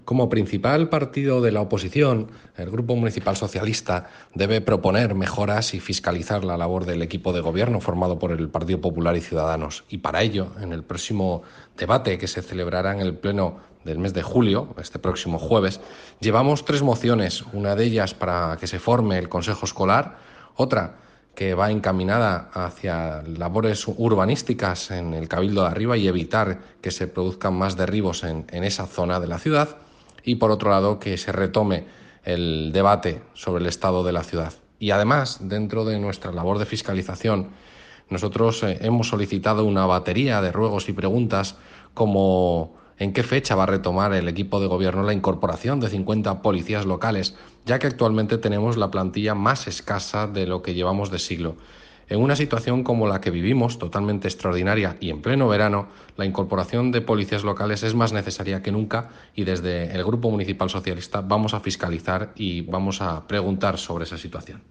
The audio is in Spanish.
Como principal partido de la oposición, el Grupo Municipal Socialista debe proponer mejoras y fiscalizar la labor del equipo de gobierno formado por el Partido Popular y Ciudadanos. Y para ello, en el próximo debate que se celebrará en el Pleno del mes de julio, este próximo jueves, llevamos 3 mociones, una de ellas para que se forme el Consejo Escolar, otra que va encaminada hacia labores urbanísticas en el Cabildo de Arriba y evitar que se produzcan más derribos en esa zona de la ciudad, y por otro lado que se retome el debate sobre el estado de la ciudad. Y además, dentro de nuestra labor de fiscalización, nosotros hemos solicitado una batería de ruegos y preguntas como en qué fecha va a retomar el equipo de gobierno la incorporación de 50 policías locales, ya que actualmente tenemos la plantilla más escasa de lo que llevamos de siglo. En una situación como la que vivimos, totalmente extraordinaria y en pleno verano, la incorporación de policías locales es más necesaria que nunca y desde el Grupo Municipal Socialista vamos a fiscalizar y vamos a preguntar sobre esa situación.